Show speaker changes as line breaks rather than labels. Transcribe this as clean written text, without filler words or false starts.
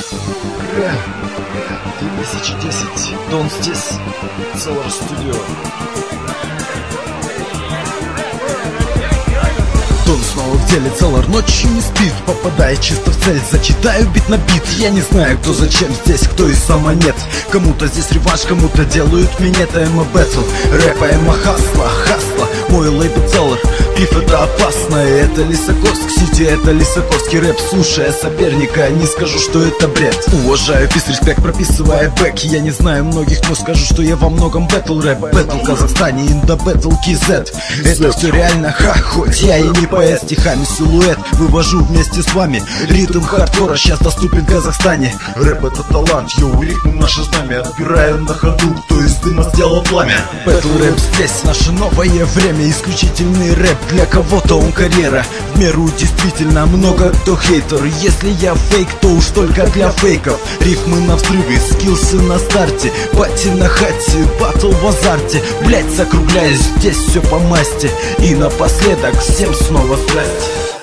2010. Дон здесь. Cellar Studio. Дон снова в деле, Cellar ночью не спит, попадая чисто в цель, зачитаю бит на бит. Я не знаю, кто зачем здесь, кто и сама нет. Кому-то здесь реванш, кому-то делают минет. Эма бэтл, рэп, эма хасла, мой лейбл Cellar. Пиф это опасно, это Лисаковск Сити, это Лисаковский рэп. Слушая соперника, не скажу, что это бред. Уважаю пис, респект, прописывая бэк. Я не знаю многих, но скажу, что я во многом бэтл рэп. Бэтл в Казахстане, in the battle KZ. Это все реально, хоть я и не поэт. Стихами силуэт вывожу вместе с вами. Ритм хардкора сейчас доступен в Казахстане. Рэп это талант, йоу, ритм наше знамя. Отбираем на ходу, кто из дыма сделал пламя. Бэтл рэп здесь, наше новое время. Исключительный рэп, для кого-то он карьера. В меру действительно много кто хейтер. Если я фейк, то уж только для фейков. Рифмы на взрыве, скиллсы на старте. Пати на хате, батл в азарте. Блять, закругляюсь, здесь все по масти. И напоследок всем снова здрасте.